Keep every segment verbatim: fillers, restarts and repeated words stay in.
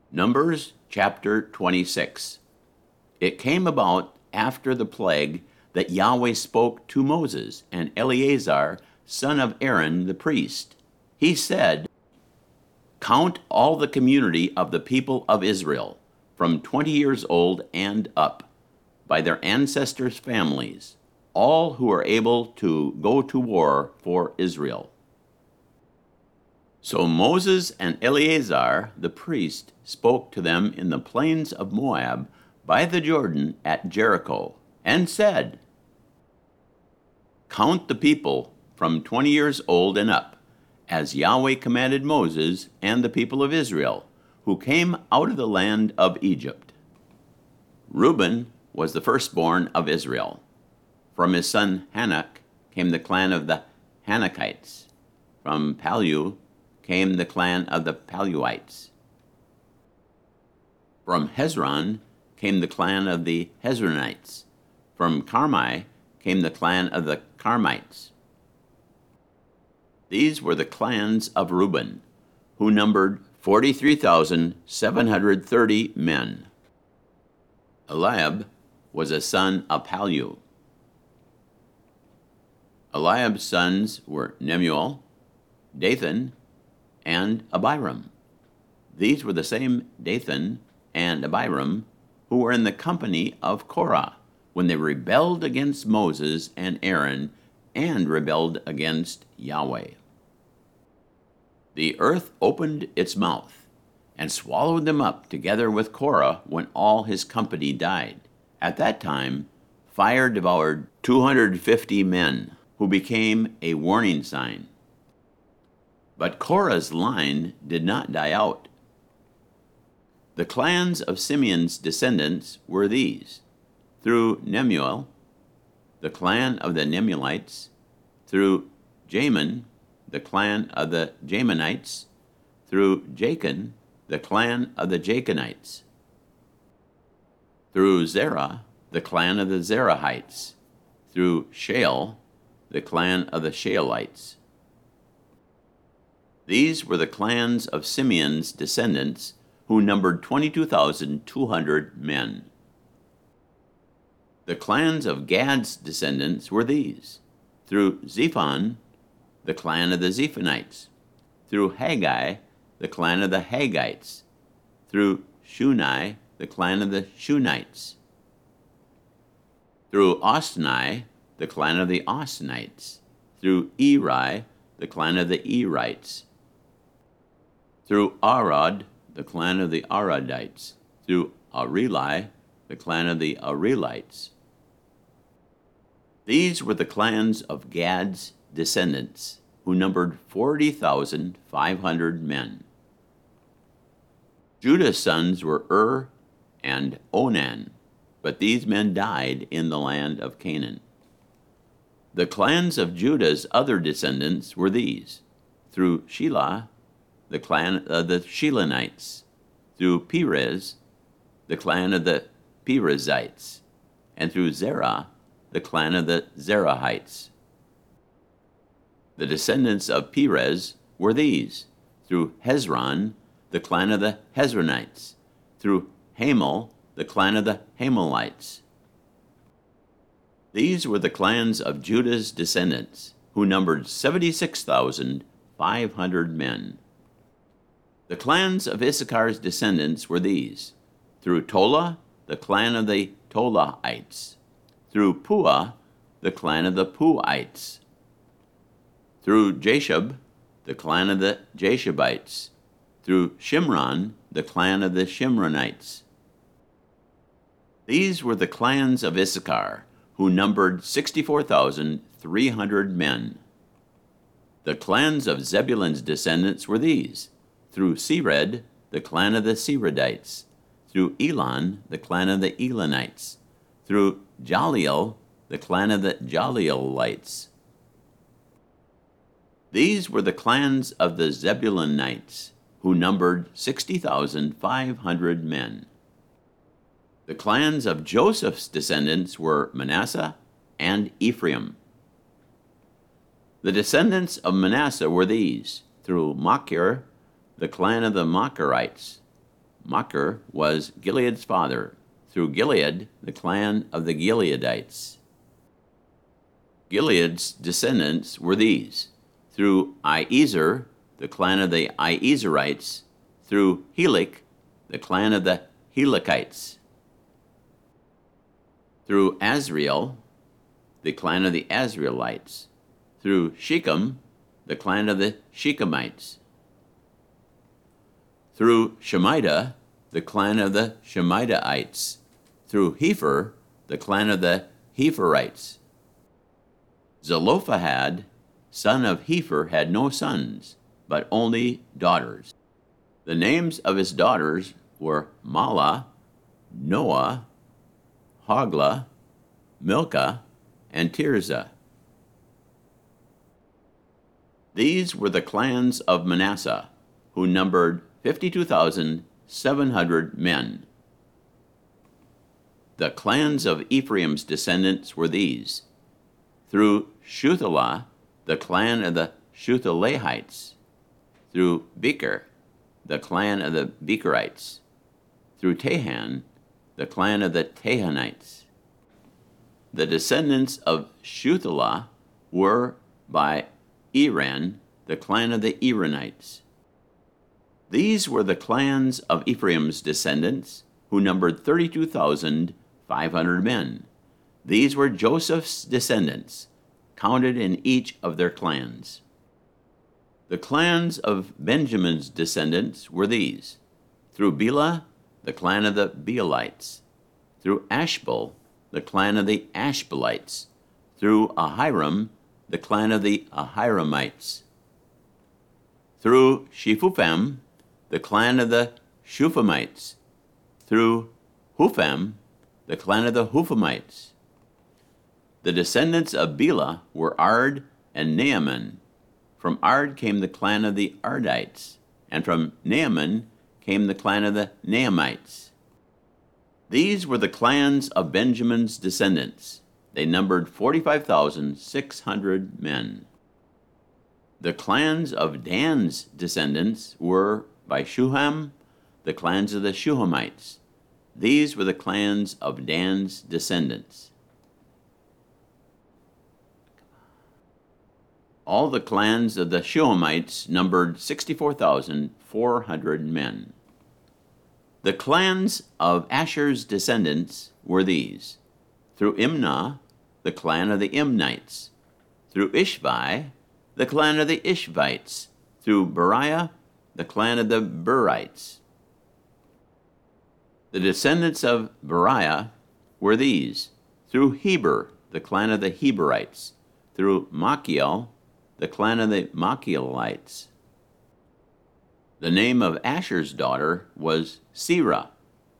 Numbers chapter twenty-six. It came about after the plague that Yahweh spoke to Moses and Eleazar, son of Aaron the priest. He said, "Count all the community of the people of Israel, from twenty years old and up, by their ancestors' families, all who are able to go to war for Israel." So Moses and Eleazar the priest spoke to them in the plains of Moab by the Jordan at Jericho, and said, "Count the people from twenty years old and up, as Yahweh commanded Moses and the people of Israel, who came out of the land of Egypt." Reuben was the firstborn of Israel. From his son Hanok came the clan of the Hanokites. From Palu came the clan of the Paluites. From Hezron came the clan of the Hezronites. From Carmi came the clan of the Carmites. These were the clans of Reuben, who numbered forty-three thousand seven hundred thirty men. Eliab was a son of Palu. Eliab's sons were Nemuel, Dathan, and Abiram. These were the same Dathan and Abiram who were in the company of Korah when they rebelled against Moses and Aaron and rebelled against Yahweh. The earth opened its mouth and swallowed them up together with Korah when all his company died. At that time, fire devoured two hundred fifty men, who became a warning sign. But Korah's line did not die out. The clans of Simeon's descendants were these: through Nemuel, the clan of the Nemuelites; through Jamin, the clan of the Jaminites; through Jachin, the clan of the Jachinites; through Zerah, the clan of the Zerahites; through Shael, the clan of the Shaelites. These were the clans of Simeon's descendants, who numbered twenty-two thousand two hundred men. The clans of Gad's descendants were these: through Zephon, the clan of the Zephonites; through Haggai, the clan of the Haggites; through Shuni, the clan of the Shunites; through Osni, the clan of the Osnites; through Eri, the clan of the Erites; through Arad, the clan of the Aradites; through Areli, the clan of the Arelites. These were the clans of Gad's descendants, who numbered forty thousand five hundred men. Judah's sons were Ur and Onan, but these men died in the land of Canaan. The clans of Judah's other descendants were these: through Shelah, the clan of the Shelonites; through Perez, the clan of the Perizzites; and through Zerah, the clan of the Zerahites. The descendants of Perez were these: through Hezron, the clan of the Hezronites; through Hamel, the clan of the Hamelites. These were the clans of Judah's descendants, who numbered seventy-six thousand five hundred men. The clans of Issachar's descendants were these: through Tola, the clan of the Tolaites; through Puah, the clan of the Puites; through Jashub, the clan of the Jashubites; through Shimron, the clan of the Shimronites. These were the clans of Issachar, who numbered sixty-four thousand three hundred men. The clans of Zebulun's descendants were these: through Sered, the clan of the Seredites; through Elon, the clan of the Elonites; through Jaliel, the clan of the Jalielites. These were the clans of the Zebulunites, who numbered sixty thousand five hundred men. The clans of Joseph's descendants were Manasseh and Ephraim. The descendants of Manasseh were these: through Machir, the clan of the Machirites; Machir was Gilead's father. Through Gilead, the clan of the Gileadites. Gilead's descendants were these. Through Iezer, the clan of the Iezerites. Through Helek, the clan of the Helekites. Through Azriel, the clan of the Azrielites. Through Shechem, the clan of the Shechemites. Through Shemida, the clan of the Shemidaites. Through Hepher, the clan of the Hepherites. Zelophehad, son of Hepher, had no sons, but only daughters. The names of his daughters were Mahlah, Noah, Hoglah, Milcah, and Tirzah. These were the clans of Manasseh, who numbered fifty-two thousand seven hundred men. The clans of Ephraim's descendants were these. Through Shuthelah, the clan of the Shuthelahites. Through Becher, the clan of the Becherites. Through Tahan, the clan of the Tahanites. The descendants of Shuthelah were by Eran, the clan of the Eranites. These were the clans of Ephraim's descendants, who numbered thirty-two thousand five hundred men. These were Joseph's descendants, counted in each of their clans. The clans of Benjamin's descendants were these. Through Bela, the clan of the Bealites. Through Ashbel, the clan of the Ashbelites. Through Ahiram, the clan of the Ahiramites. Through Shephuphem, the clan of the Shuphamites. Through Huphem, the clan of the Huphamites. The descendants of Bela were Ard and Naaman. From Ard came the clan of the Ardites, and from Naaman came the clan of the Naamites. These were the clans of Benjamin's descendants. They numbered forty-five thousand six hundred men. The clans of Dan's descendants were by Shuham, the clans of the Shuhamites. These were the clans of Dan's descendants. All the clans of the Shuhamites numbered sixty-four thousand four hundred men. The clans of Asher's descendants were these. Through Imnah, the clan of the Imnites. Through Ishvi, the clan of the Ishvites. Through Beriah, the clan of the Berites. The descendants of Beriah were these. Through Heber, the clan of the Heberites. Through Machiel, the clan of the Machielites. The name of Asher's daughter was Serah.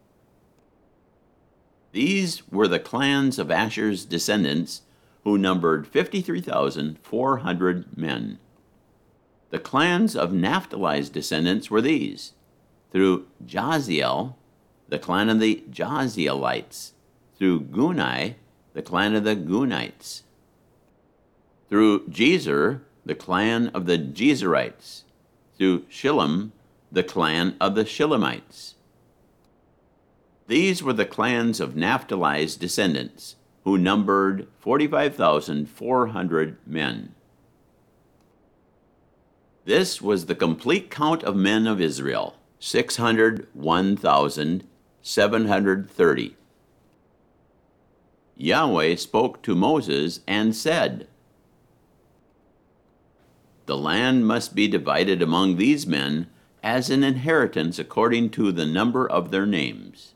These were the clans of Asher's descendants, who numbered fifty-three thousand four hundred men. The clans of Naphtali's descendants were these. Through Jaziel, the clan of the Jazielites. Through Guni, the clan of the Gunites. Through Jezer, the clan of the Jezerites. Through Shillem, the clan of the Shillemites. These were the clans of Naphtali's descendants, who numbered forty-five thousand four hundred men. This was the complete count of men of Israel, six hundred one thousand seven hundred thirty. Yahweh spoke to Moses and said, "The land must be divided among these men as an inheritance according to the number of their names.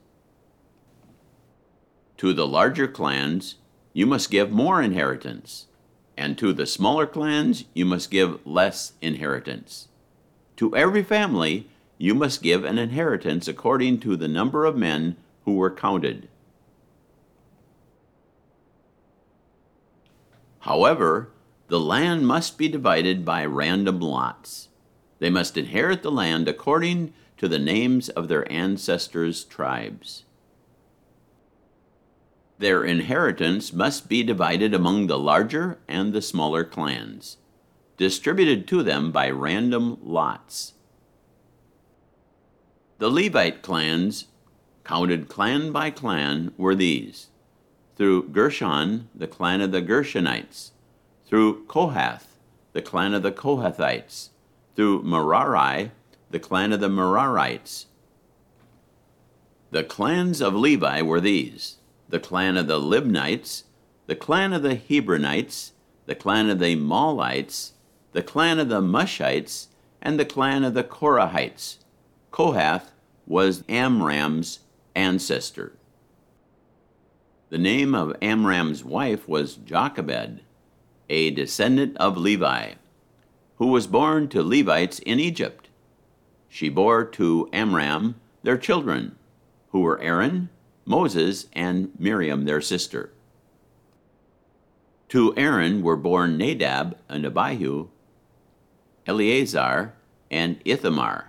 To the larger clans you must give more inheritance, and to the smaller clans you must give less inheritance. To every family you must give an inheritance according to the number of men who were counted. However, the land must be divided by random lots. They must inherit the land according to the names of their ancestors' tribes. Their inheritance must be divided among the larger and the smaller clans, distributed to them by random lots. The Levite clans, counted clan by clan, were these: through Gershon, the clan of the Gershonites; through Kohath, the clan of the Kohathites; through Merari, the clan of the Merarites. The clans of Levi were these: the clan of the Libnites, the clan of the Hebronites, the clan of the Maulites, the clan of the Mushites, and the clan of the Korahites. Kohath was Amram's ancestor. The name of Amram's wife was Jochebed, a descendant of Levi, who was born to Levites in Egypt. She bore to Amram their children, who were Aaron, Moses, and Miriam their sister. To Aaron were born Nadab and Abihu, Eleazar, and Ithamar.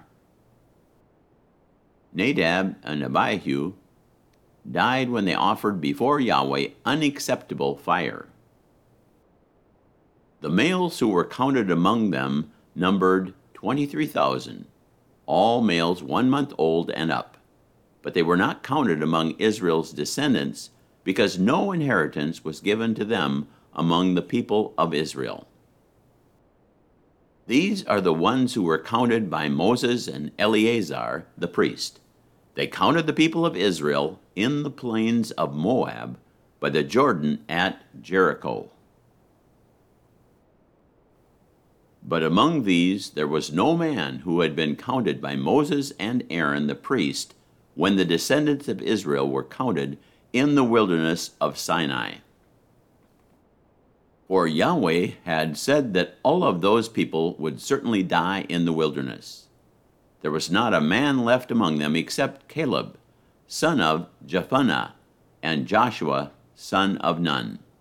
Nadab and Abihu died when they offered before Yahweh unacceptable fire. The males who were counted among them numbered twenty-three thousand, all males one month old and up, but they were not counted among Israel's descendants because no inheritance was given to them among the people of Israel. These are the ones who were counted by Moses and Eleazar the priest. They counted the people of Israel in the plains of Moab by the Jordan at Jericho. But among these there was no man who had been counted by Moses and Aaron the priest when the descendants of Israel were counted in the wilderness of Sinai. For Yahweh had said that all of those people would certainly die in the wilderness. There was not a man left among them except Caleb, son of Jephunneh, and Joshua, son of Nun.